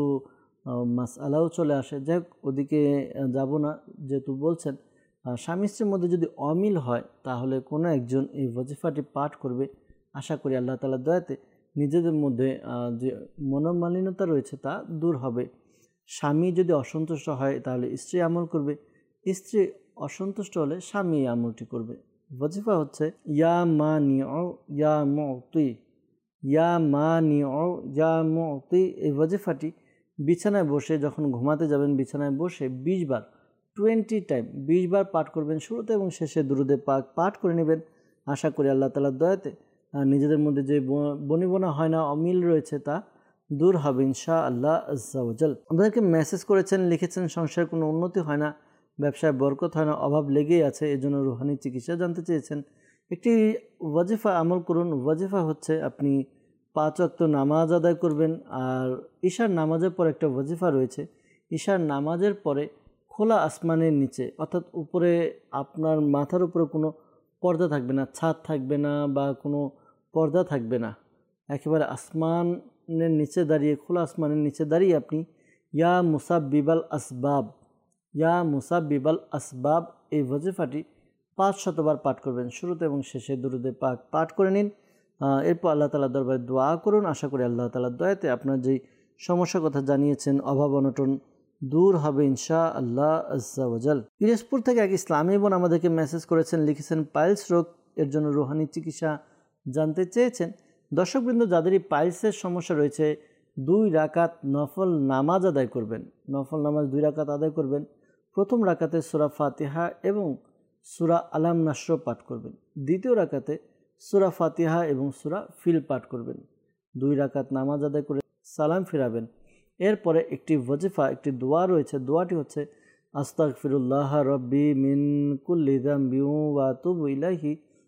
মাসআলাও চলে আসে। যাই হোক, ওদিকে যাব না। যেহেতু বলছেন স্বামী স্ত্রীর মধ্যে যদি অমিল হয় তাহলে কোনো একজন এই ওয়াজিফাটি পাঠ করবে। আশা করি আল্লাহ তাআলার দয়াতে নিজেদের মধ্যে যে মনোমালিন্যতা রয়েছে তা দূর হবে। স্বামী যদি অসন্তুষ্ট হয় তাহলে স্ত্রী আমল করবে, স্ত্রী অসন্তুষ্ট হলে স্বামী আমলটি করবে। ওয়াজিফা হচ্ছে ইয়া মানিউ ইয়া মুতি, ইয়া মানিউ ইয়া মুতি। এই ওয়াজিফাটি বিছানায় বসে যখন ঘুমাতে যাবেন, বিছানায় বসে বিশ বার টোয়েন্টি টাইম বিশ বার পাঠ করবেন। শুরুতে এবং শেষে দুরূদে পাক পাঠ করে নেবেন। আশা করি আল্লাহ তাআলার দয়াতে নিজেদের মধ্যে যে বনিবনা হয় না, অমিল রয়েছে, তা দূর হবে ইনশাআল্লাহ আজ্জা ওয়াজাল। আমাদেরকে মেসেজ করেছেন, লিখেছেন সংসারে কোনো উন্নতি হয় না, ব্যবসায় বরকত হয় না, অভাব লেগেই আছে, এজন্য রুহানি চিকিৎসা জানতে চেয়েছেন। একটি ওয়াজিফা আমল করুন। ওয়াজিফা হচ্ছে আপনি পাঁচ ওয়াক্ত নামাজ আদায় করবেন। আর ঈশার নামাজের পর একটা ওয়াজিফা রয়েছে, ঈশার নামাজের পরে খোলা আসমানের নিচে, অর্থাৎ উপরে আপনার মাথার উপরে কোনো পর্দা থাকবে না, ছাদ থাকবে না বা কোনো পর্দা থাকবে না, একেবারে আসমানের নিচে দাঁড়িয়ে, খোলা আসমানের নিচে দাঁড়িয়ে আপনি ইয়া মুসাব্বিবাল আসবাব, ইয়া মুসাব্বিবাল আসবাব এই ওয়াজিফাটি পাঁচ শতবার পাঠ করবেন। শুরুতে এবং শেষে দুরূদে পাক পাঠ করে নিন। এরপর আল্লাহ তাআলার দরবারে দোয়া করুন। আশা করি আল্লাহ তাআলার দয়াতে আপনার যেই সমস্যার কথা জানিয়েছেন, অভাব অনটন দূর হবে ইনশাআল্লাহ আজ্জা ওয়াজাল। পিরোজপুর থেকে এক ইসলামী বোন আমাদেরকে মেসেজ করেছেন, লিখেছেন পাইলস রোগ, এর জন্য রুহানি চিকিৎসা জানতে চেয়েছেন। দর্শকবৃন্দ, যাদেরই পাইলসের সমস্যা রয়েছে, দুই রাকাত নফল নামাজ আদায় করবেন। নফল নামাজ দুই রাকাত আদায় করবেন। প্রথম রাকাতে সূরা ফাতিহা এবং সূরা আলাম নাসর পাঠ করবেন। দ্বিতীয় রাকাতে সূরা ফাতিহা এবং সূরা ফিল পাঠ করবেন। দুই রাকাত নামাজ আদায় করে সালাম ফিরাবেন। এরপরে একটি ওয়াজিফা, একটি দোয়া রয়েছে। দোয়াটি হচ্ছে আস্তাগফিরুল্লাহ রব্বি মিন কুল্লি যামবি ওয়া আতুবু ইলাইহি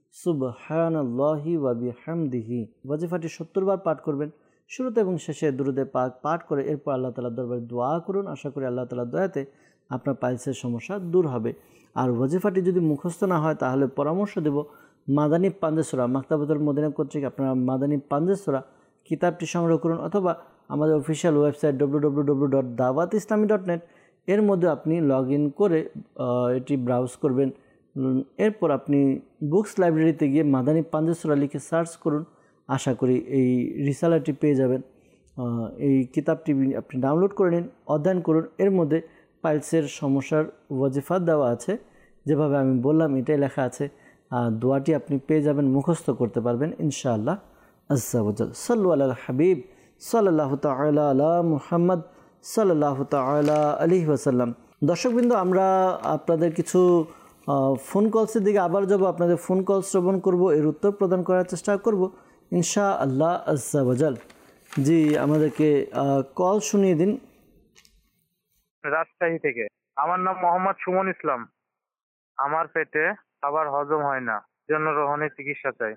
সুবহানাল্লাহি ওয়া বিহামদিহি। ওয়াজিফাটি সত্তর বার পাঠ করবেন। শুরুতে এবং শেষে দুরূদে পাক পাঠ করে এরপর আল্লাহ তাআলার দরবারে দোয়া করুন। আশা করি আল্লাহ তাআলার দয়াতে আপনার পাইলসের সমস্যা দূর হবে। আর ওয়াজিফাটি যদি মুখস্থ না হয় তাহলে পরামর্শ দেব মাদানী পাঞ্জে সূরা, মাকতাবাতুল মদিনা কর্তৃক আপনারা মাদানী পাঞ্জে সূরা কিতাবটি সংগ্রহ করুন, অথবা আমাদের official website W W W dot Dawat Islami dot net এর মধ্যে আপনি লগ ইন করে এটি ব্রাউজ করবেন। এরপর আপনি বুকস লাইব্রেরিতে গিয়ে মাদানী পাঞ্জের সূরা লিখে সার্চ করুন, আশা করি এই রিসালাটি পেয়ে যাবেন। এই কিতাবটি আপনি ডাউনলোড করে নিন, অধ্যয়ন করুন। এর মধ্যে পাইলসের সমস্যার ওয়াজিফা দেওয়া আছে, যেভাবে আমি বললাম এটাই লেখা আছে। দোয়াটি আপনি পেয়ে যাবেন, মুখস্থ করতে পারবেন ইনশাআল্লাহ আজ্জা ওয়াজাল। সাল্লু আলাল হাবিব সাল্লাল্লাহু তাআলা আলা মুহাম্মদ সাল্লাল্লাহু তাআলা আলাইহি ওয়াসাল্লাম। দর্শকবৃন্দ, আমরা আপনাদের কিছু ফোন কলসের দিকে আবার যাব, আপনাদের ফোন কল শ্রবণ করব, এর উত্তর প্রদান করার চেষ্টা করব ইনশাআল্লাহ আজ্জা ওয়াজাল। জি, আমাদেরকে কল শুনিয়ে দিন। রাজশাহী থেকে। আমার নাম মোহাম্মদ সুমন ইসলাম। আমার পেটে খাবার হজম হয় না, জন্য রোহানি চিকিৎসা চাই।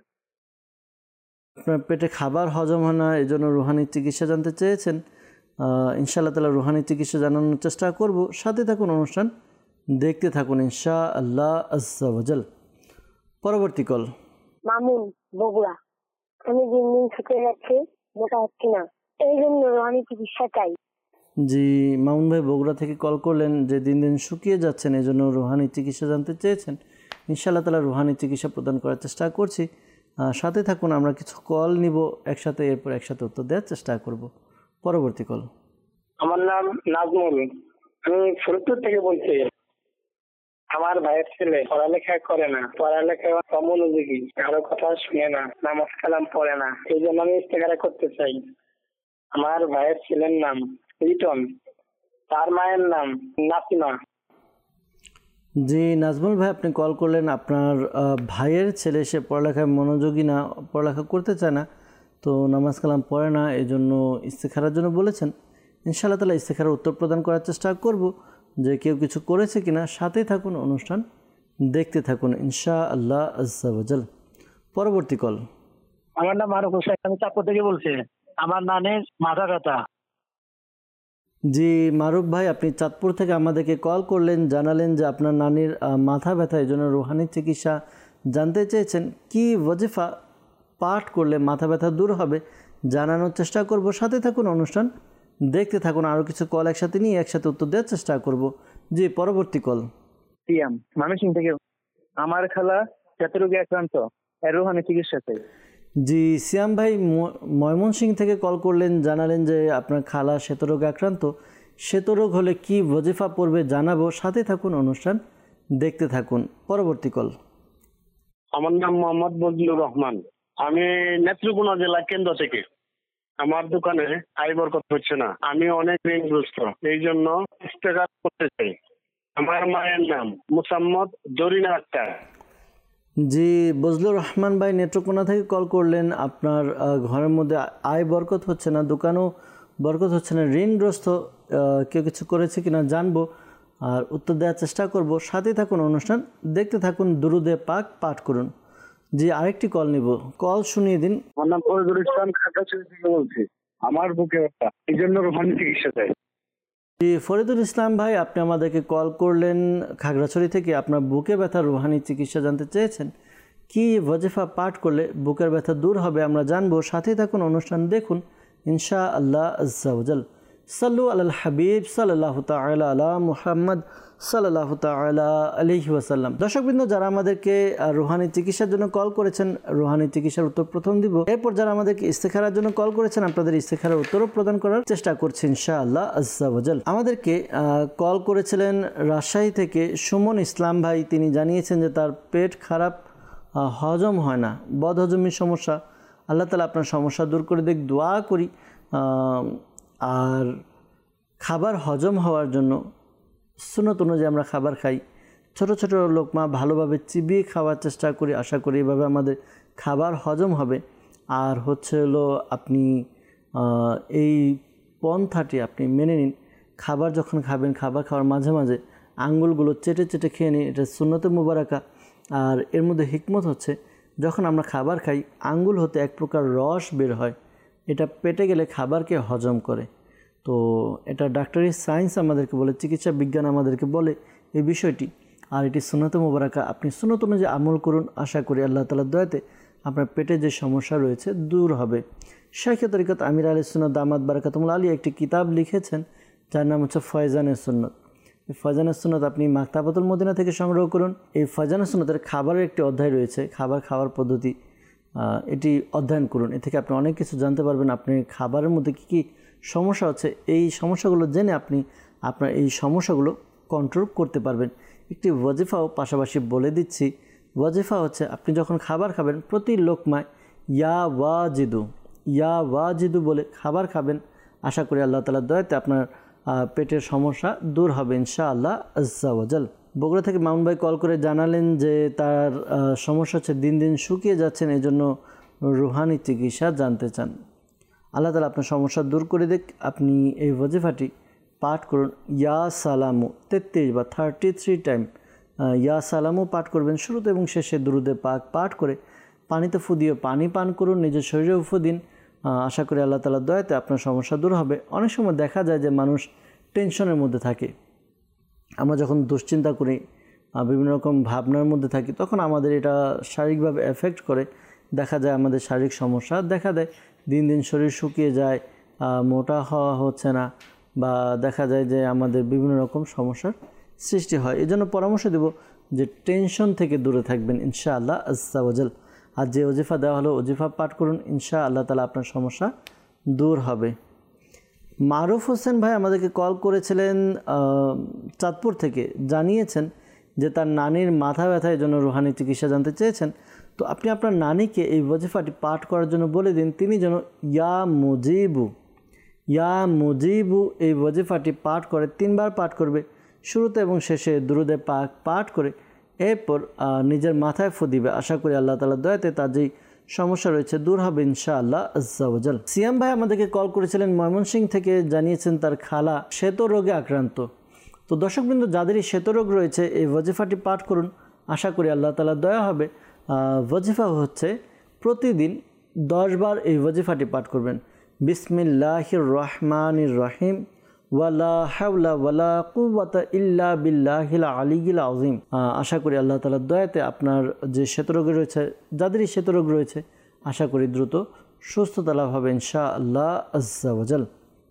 আপনার পেটে খাবার হজম হয় না, এই জন্য রুহানি চিকিৎসা জানতে চেয়েছেন। ইনশাআল্লাহ তাআলা রুহানি চিকিৎসা জানানোর চেষ্টা করব। সাথে থাকুন, অনুষ্ঠান দেখতে থাকুন ইনশাআল্লাহ আজ্জা ওয়াজাল। পরবর্তী কল। মামুন, বগুড়া। আমি দিন দিন শুকিয়ে যাচ্ছি, মোটা হচ্ছি না, এই জন্য রুহানি চিকিৎসা চাই। জি, মামুন ভাই বগুড়া থেকে কল করলেন যে দিন দিন শুকিয়ে যাচ্ছেন, এই জন্য রুহানি চিকিৎসা জানতে চেয়েছেন। ইনশাআল্লাহ তাআলা রুহানি চিকিৎসা প্রদান করার চেষ্টা করছি। সাথে থাকুন, আমরা কিছু কল নিব একসাথে, এরপর একসাথে উত্তর দেওয়ার চেষ্টা করব। পরবর্তী কল। আমার নাম নাজমুল, আমি ফরিদপুর থেকে বলছি। আমার ভাইয়ের ছেলে পড়ালেখা করে না, পড়ালেখা অমনোযোগী, কারো কথা শুনে না, নামাজ কালাম পড়ে না, এই জন্য আমি ইস্তেখারা করতে চাই। আমার ভাইয়ের ছেলের নাম রিটন, তার মায়ের নাম নাসিমা। জি নাজমুল ভাই, আপনি কল করলেন, আপনার ভাইয়ের ছেলে সে পড়ালেখায় মনোযোগী না, পড়ালেখা করতে চায় না, তো নামাজ কালাম পড়ে না, এই জন্য ইস্তেখারার জন্য বলেছেন। ইনশাআল্লাহ তাআলা ইস্তেখারার উত্তর প্রদান করার চেষ্টা করব যে কেউ কিছু করেছে কিনা। সাথেই থাকুন, অনুষ্ঠান দেখতে থাকুন ইনশাআল্লাহ আজ্জা ওয়াজাল। পরবর্তী কল। আমার নাম মারুফ হোসেন, আমি চাঁদপুর থেকে বলছি। আমার নানের মাথা ব্যথা। জি মারুফ ভাই, আপনি চাঁদপুর থেকে আমাদেরকে কল করলেন, জানালেন যে আপনার নানির মাথা ব্যথা, এই জন্য রুহানি চিকিৎসা জানতে চেয়েছেন। কি ওয়াজিফা পাঠ করলে মাথা ব্যথা দূর হবে জানানোর চেষ্টা করব। সাথে থাকুন, অনুষ্ঠান দেখতে থাকুন। আরও কিছু কল একসাথে নিয়ে একসাথে উত্তর দেওয়ার চেষ্টা করব। জি পরবর্তী কল। সিয়াম, ময়মনসিংহ থেকে। আমার খালা পেটের আক্রান্ত, রুহানি চিকিৎসা চাই। জি সিয়াম ভাই ময়মনসিংহ থেকে কল করলেন, জানালেন যে আপনার খালা শ্বেতরোগে আক্রান্ত। শ্বেতরোগ হলে কি ওয়াজিফা পড়বে জানাবো। সাথে থাকুন, অনুষ্ঠান দেখতে থাকুন। পরবর্তী কল। আমার নাম মোহাম্মদ বজলুর রহমান, আমি নেত্রকোনা জেলা কেন্দ্র থেকে। আমার দোকানে আয় বরকত হচ্ছে না, আমি অনেক ঋণগ্রস্ত, এই জন্য ইস্তেগফার করতে চাই। আমার মায়ের নাম মুসাম্মদ জরিনা আক্তার। জি বজলুর রহমান ভাই নেত্রকোনা থেকে কল করলেন, আপনার ঘরের মধ্যে আয় বরকত হচ্ছে না, দোকানও বরকত হচ্ছে না, ঋণগ্রস্ত, কেউ কিছু করেছে কিনা জানবো আর উত্তর দেওয়ার চেষ্টা করব। সাথে থাকুন, অনুষ্ঠান দেখতে থাকুন, দুরুদে পাক পাঠ করুন। জি আরেকটি কল নিব, কল শুনিয়ে দিন। আমার নাম ফরিদুল ইসলাম, খাগড়াছড়ি থেকে বলছি। আমার বুকে ব্যথা, এই জন্য রুহানি চিকিৎসা চাই। জি ফরিদুল ইসলাম ভাই, আপনি আমাদেরকে কল করলেন খাগড়াছড়ি থেকে, আপনার বুকে ব্যথা রুহানি চিকিৎসা জানতে চেয়েছেন। কি ওয়াজিফা পাঠ করলে বুকের ব্যথা দূর হবে আমরা জানবো। সাথেই থাকুন, অনুষ্ঠান দেখুন ইনশাআল্লাহ আজ্জা ওয়াজাল। সাল্লু আলাল হাবিব সাল্লাল্লাহু তাআলা আলা মুহাম্মদ সাল্লাল্লাহু তাআলা আলাইহি ওয়াসাল্লাম। দর্শকবৃন্দ, যারা আমাদেরকে রুহানি চিকিৎসার জন্য কল করেছেন, রুহানি চিকিৎসার উত্তর প্রথম দিব। এরপর যারা আমাদেরকে ইস্তেখারার জন্য কল করেছেন, আপনাদের ইস্তেখারার উত্তরও প্রদান করার চেষ্টা করছি ইনশাআল্লাহ আজ্জা ওয়াজাল। আমাদেরকে কল করেছিলেন রাজশাহী থেকে সুমন ইসলাম ভাই, তিনি জানিয়েছেন যে তার পেট খারাপ, হজম হয় না, বদহজমির সমস্যা। আল্লাহ তাআলা আপনার সমস্যা দূর করে দেখ, দোয়া করি। আর খাবার হজম হওয়ার জন্য সুন্নত অনুযায়ী আমরা খাবার খাই, ছোট ছোট লোকমা ভালোভাবে চিবিয়ে খাওয়ার চেষ্টা করি, আশা করি এভাবে আমাদের খাবার হজম হবে। আর হচ্ছে হলো আপনি এই পন্থাটি আপনি মেনে নিন, খাবার যখন খাবেন, খাবার খাওয়ার মাঝে মাঝে আঙ্গুলগুলো চেটে চেটে খেয়ে নিন, এটা সুন্নতে মুবারাকা। আর এর মধ্যে হিকমত হচ্ছে, যখন আমরা খাবার খাই আঙ্গুল হতে এক প্রকার রস বের হয়, এটা পেটে গেলে খাবারকে হজম করে। তো এটা ডাক্তারি সায়েন্স আমাদেরকে বলে, চিকিৎসা বিজ্ঞান আমাদেরকে বলে এই বিষয়টি। আর এটি সুন্নতে মুবারাকা, আপনি সুন্নত অনুযায়ী আমল করুন, আশা করি আল্লাহ তাআলার দয়াতে আপনার পেটে যে সমস্যা রয়েছে দূর হবে। শাইখে তরিকত আমির আলী সুন্নত দামাত বারাকাতুহুল আলিয়া একটি কিতাব লিখেছেন, যার নাম হচ্ছে ফয়জানে সুন্নত। এই ফয়জানুস সুন্নাত আপনি মাকতাবাতুল মদিনা থেকে সংগ্রহ করুন। এই ফয়জানুস সুন্নাতের খাবারের একটি অধ্যায় রয়েছে, খাবার খাওয়ার পদ্ধতি, এটি অধ্যয়ন করুন। এ থেকে আপনি অনেক কিছু জানতে পারবেন। আপনি খাবারের মধ্যে কী কী সমস্যা হচ্ছে, এই সমস্যাগুলো জেনে আপনি আপনার এই সমস্যাগুলো কন্ট্রোল করতে পারবেন। একটি ওয়াজিফাও পাশাপাশি বলে দিচ্ছি। ওয়াজিফা হচ্ছে আপনি যখন খাবার খাবেন প্রতি লোকমায় ইয়া ওয়াজিদু ইয়া ওয়াজিদু বলে খাবার খাবেন। আশা করি আল্লাহ তাআলার দয়াতে আপনার পেটের সমস্যা দূর হবে ইনশাআল্লাহ আজ্জা ওয়াজাল। বগুড়া থেকে মামুন ভাই কল করে জানালেন যে তার সমস্যা হচ্ছে দিন দিন শুকিয়ে যাচ্ছেন, এই জন্য রুহানি চিকিৎসা জানতে চান। আল্লাহ তাআলা আপনার সমস্যা দূর করে দিক। আপনি এই ওয়াজিফাটি পাঠ করুন, ইয়া সালামু তেত্রিশ বা থার্টি থ্রি টাইম ইয়া সালামু পাঠ করবেন। শুরুতে এবং শেষে দুরুদে পাক পাঠ করে পানিতে ফু দিয়ে পানি পান করুন, নিজের শরীরেও ফু দিন। আশা করি আল্লাহ তাআলার দয়াতে আপনার সমস্যা দূর হবে। অনেক সময় দেখা যায় যে মানুষ টেনশনের মধ্যে থাকে। আমরা যখন দুশ্চিন্তা করি, বিভিন্ন রকম ভাবনার মধ্যে থাকি, তখন আমাদের এটা শারীরিকভাবে এফেক্ট করে। দেখা যায় আমাদের শারীরিক সমস্যা দেখা দেয়, দিন দিন শরীর শুকিয়ে যায়, মোটা হওয়া হচ্ছে না, বা দেখা যায় যে আমাদের বিভিন্ন রকম সমস্যার সৃষ্টি হয়। এই জন্য পরামর্শ দেব যে টেনশন থেকে দূরে থাকবেন ইনশাআল্লাহ আজ্জা ওয়াজাল। আর যে ওজিফা দেওয়া হলো ওজিফা পাঠ করুন, ইনশাআল্লাহ তাআলা আপনার সমস্যা দূর হবে। মারুফ হোসেন ভাই আমাদেরকে কল করেছিলেন চাঁদপুর থেকে, জানিয়েছেন যে তার নানির মাথা ব্যথা, এই জন্য রুহানি চিকিৎসা জানতে চেয়েছেন। তো আপনি আপনার নানিকে এই ওজিফাটি পাঠ করার জন্য বলে দিন, তিনি যেন ইয়া মুজিবু ইয়া মুজিবু এই ওজিফাটি পাঠ করে, তিনবার পাঠ করবে। শুরুতে এবং শেষে দুরুদে পাক পাঠ করে এরপর নিজের মাথায় ফু দিবে। আশা করি আল্লাহ তাআলার দয়াতে তার যেই সমস্যা রয়েছে দূর হবে ইনশাআল্লাহ আজ্জা ওয়াজাল। সিয়াম ভাই আমাদেরকে কল করেছিলেন ময়মনসিংহ থেকে, জানিয়েছেন তার খালা শ্বেত রোগে আক্রান্ত। তো দর্শকবৃন্দ, যাদেরই শ্বেত রোগ রয়েছে এই ওয়াজিফাটি পাঠ করুন, আশা করি আল্লাহ তাআলার দয়া হবে। ওয়াজিফা হচ্ছে প্রতিদিন দশ বার এই ওয়াজিফাটি পাঠ করবেন। বিসমিল্লাহির রহমানির রহিম, ওয়ালা হাওলা ওয়ালা কুওয়াতা ইল্লা বিল্লাহিল আলিয়্যিল আযীম। আশা করি আল্লাহ তাআলার দয়াতে আপনার যে শ্বেতরোগ রয়েছে, যাদেরই শ্বেতরোগ রয়েছে, আশা করি দ্রুত সুস্থতা লাভ হবে ইনশাআল্লাহ আজ্জা ওয়াজাল।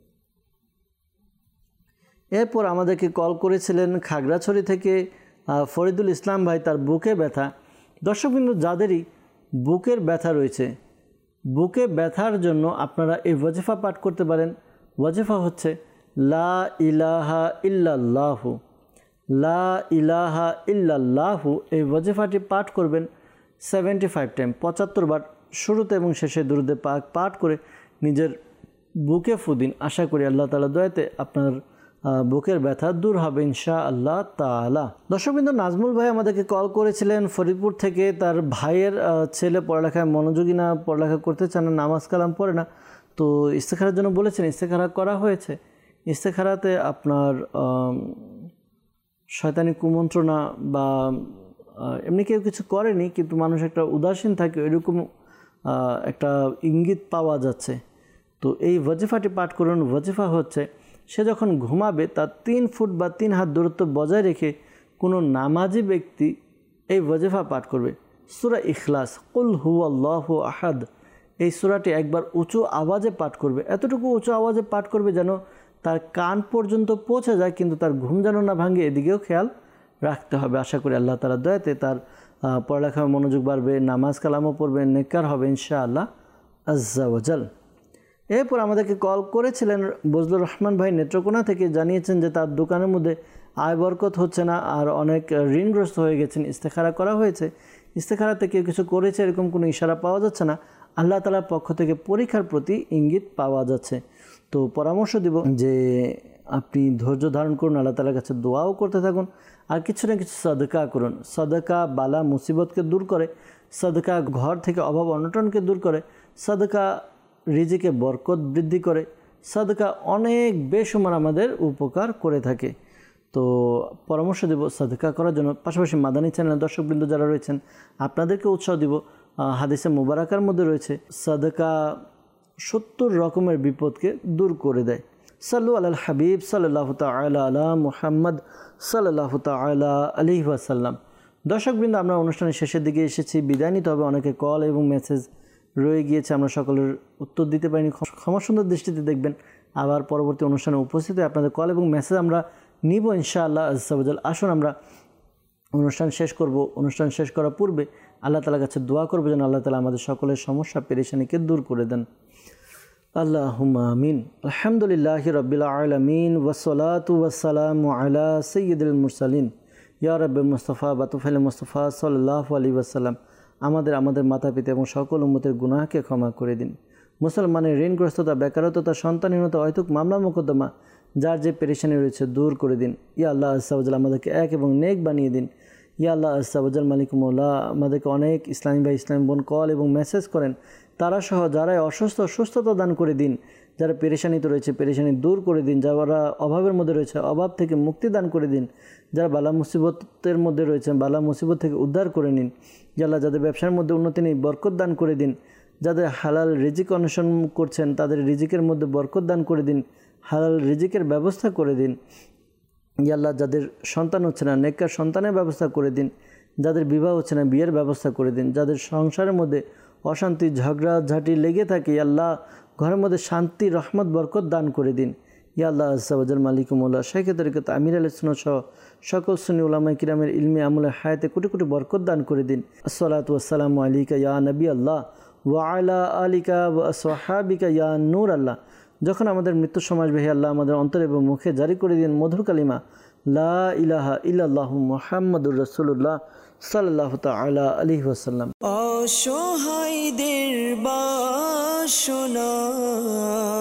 এরপর আমাদেরকে কল করেছিলেন খাগড়াছড়ি থেকে ফরিদুল ইসলাম ভাই, তার বুকে ব্যথা। দর্শকবৃন্দ, যাদেরই বুকের ব্যথা রয়েছে, বুকে ব্যথার জন্য আপনারা এই ওয়াজিফা পাঠ করতে পারেন। ওয়াজিফা হচ্ছে লা ইলাহা ইল্লাল্লাহু লা ইলাহা ইল্লাল্লাহু। এই ওয়াজিফাটি পাঠ করবেন সেভেন্টি ফাইভ টাইম, পঁচাত্তর বার। শুরুতে এবং শেষে দুরুদে পাক পাঠ করে নিজের বুকে ফু দিন। আশা করি আল্লাহ তাআলার দয়াতে আপনার বুকের ব্যথা দূর হবে ইনশাআল্লাহ তাআলা। দর্শকবৃন্দ, নাজমুল ভাই আমাদেরকে কল করেছিলেন ফরিদপুর থেকে, তার ভাইয়ের ছেলে পড়ালেখায় মনোযোগী না, পড়ালেখা করতে চান না, নামাজ কালাম পড়ে না। তো ইস্তেখারার জন্য বলেছেন, ইস্তেখারা করা হয়েছে। ইস্তেখারাতে আপনার শয়তানি কুমন্ত্রণা বা এমনি কেউ কিছু করেনি, কিন্তু মানুষ একটা উদাসীন থাকে, এরকম একটা ইঙ্গিত পাওয়া যাচ্ছে। তো এই ওয়াজিফাটি পাঠ করুন। ওয়াজিফা হচ্ছে সে যখন ঘুমাবে তার তিন ফুট বা তিন হাত দূরত্ব বজায় রেখে কোনো নামাজি ব্যক্তি এই ওয়াজিফা পাঠ করবে। সূরা ইখলাস, কুল হুয়াল্লাহু আহাদ, এই সূরাটি একবার উঁচু আওয়াজে পাঠ করবে। এতটুকু উঁচু আওয়াজে পাঠ করবে যেন তার কান পর্যন্ত পৌঁছে যায়, কিন্তু তার ঘুম যেন না ভাঙে, এদিকেও খেয়াল রাখতে হবে। আশা করি আল্লাহ তাআলার দয়াতে তার পড়ালেখায় মনোযোগ বাড়বে, নামাজ কালামও পড়বে, নেককার হবে ইনশাআল্লাহ আজ্জা ওয়াজাল। এরপর আমাদেরকে কল করেছিলেন বজলুর রহমান ভাই নেত্রকোনা থেকে, জানিয়েছেন যে তার দোকানের মধ্যে আয় বরকত হচ্ছে না, আর অনেক ঋণগ্রস্ত হয়ে গেছেন। ইস্তেখারা করা হয়েছে, ইস্তেখারাতে কেউ কিছু করেছে এরকম কোনো ইশারা পাওয়া যাচ্ছে না। আল্লাহ তাআলার পক্ষ থেকে পরীক্ষার প্রতি ইঙ্গিত পাওয়া যাচ্ছে। তো পরামর্শ দিব যে আপনি ধৈর্য ধারণ করুন, আল্লাহ তাআলার কাছে দোয়াও করতে থাকুন, আর কিছু না কিছু সাদকা করুন। সাদকা বালা মুসিবতকে দূর করে, সাদকা ঘর থেকে অভাব অনটনকে দূর করে, সাদকা রিজিকে বরকত বৃদ্ধি করে, সাদকা অনেক বেশুমার আমাদের উপকার করে থাকে। তো পরামর্শ দেব সাদকা করার জন্য। পাশাপাশি মাদানী চ্যানেলের দর্শকবৃন্দ যারা রয়েছেন, আপনাদেরকে উৎসাহ দিব। হাদিসে মুবারাকার মধ্যে রয়েছে সাদকা সত্তর রকমের বিপদকে দূর করে দেয়। সাল্লু আলাল হাবিব সাল্লাল্লাহু তাআলা আলা মুহাম্মদ সাল্লাল্লাহু তাআলা আলাইহি ওয়াসাল্লাম। দর্শকবৃন্দ, আমরা অনুষ্ঠানের শেষের দিকে এসেছি, বিদায় নিতে হবে। অনেকে কল এবং মেসেজ রয়ে গিয়েছে, আমরা সকলের উত্তর দিতে পারিনি, ক্ষমা সুন্দর দৃষ্টিতে দেখবেন। আবার পরবর্তী অনুষ্ঠানে উপস্থিত হয়ে আপনাদের কল এবং মেসেজ আমরা নিব ইনশাআল্লাহ আজ্জা ওয়া জাল। আসুন আমরা অনুষ্ঠান শেষ করব। অনুষ্ঠান শেষ করার পূর্বে আল্লাহ তাআলার কাছে দোয়া করব যেন আল্লাহ তাআলা আমাদের সকলের সমস্যা পেরেশানিকে দূর করে দেন। আল্লাহুম্মা আমিন। আলহামদুলিল্লাহি রাব্বিল আলামিন ওয়াসসালাতু ওয়াসসালামু আলা সাইয়্যিদিল মুরসালিন ইয়া রাব্বি মুস্তাফা বাতুফাইল মুস্তাফা সাল্লাল্লাহু আলাইহি ওয়াসাল্লাম। আমাদের আমাদের মাতা পিতা এবং সকল উম্মতের গুনাহকে ক্ষমা করে দিন। মুসলমানের ঋণগ্রস্ততা, বেকারত্বতা, সন্তানহীনতা, অহেতুক মামলা মোকদ্দমা যার যে পেরেশানি রয়েছে দূর করে দিন। ইয়া আল্লাহ আজ্জা ওয়া জাল আমাদেরকে এক এবং নেক বানিয়ে দিন। ইয়া আল্লাহ আজ্জা ওয়া জাল মালিক মৌলা, আমাদেরকে অনেক ইসলামী ভাই ইসলাম বোন কল এবং মেসেজ করেন, তারা সহ যারাই অসুস্থ সুস্থতা দান করে দিন। যারা পেরেশানিতে রয়েছে পেরেশানি দূর করে দিন। যারা অভাবের মধ্যে রয়েছে অভাব থেকে মুক্তি দান করে দিন। যারা বালা মুসিবতের মধ্যে রয়েছেন বালা মুসিবত থেকে উদ্ধার করে নিন। ইয়া আল্লাহ যাদের ব্যবসার মধ্যে উন্নতি নেই বরকত দান করে দিন। যাদের হালাল রিজিক অন্বেষণ করছেন তাদের রিজিকের মধ্যে বরকত দান করে দিন, হালাল রিজিকের ব্যবস্থা করে দিন। ইয়া আল্লাহ যাদের সন্তান হচ্ছে না নেককার সন্তানের ব্যবস্থা করে দিন। যাদের বিবাহ হচ্ছে না বিয়ের ব্যবস্থা করে দিন। যাদের সংসারের মধ্যে অশান্তি ঝগড়া ঝাঁটি লেগে থাকে ইয়া আল্লাহ ঘরের মধ্যে শান্তি রহমত বরকত দান করে দিন। ইয়া আল্লাহ আজ্জা ওয়া জাল মালিক মৌলা, শাইখে তরিকত আমির আলাইহিস সুন্নাহ সহ সকল সুন্নি উলামায়ে কিরামের ইলমে আমলে হায়াতে কোটি কোটি বরকত দান করে দিন। আসসালাতু ওয়াসসালামু আলাইকা ইয়া নবী আল্লাহ ওয়া আলা আলিকা ওয়া আসহাবিকা ইয়া নূর আল্লাহ। যখন আমাদের মৃত্যু সময় আসবে হে আল্লাহ আমাদের অন্তরে এবং মুখে জারি করে দিন মধুর কালিমা লা ইলাহা ইল্লাল্লাহু মুহাম্মাদুর রাসূলুল্লাহ সাল্লাল্লাহু তাআলা আলাইহি ওয়াসাল্লাম। অসহায়দের বাসনা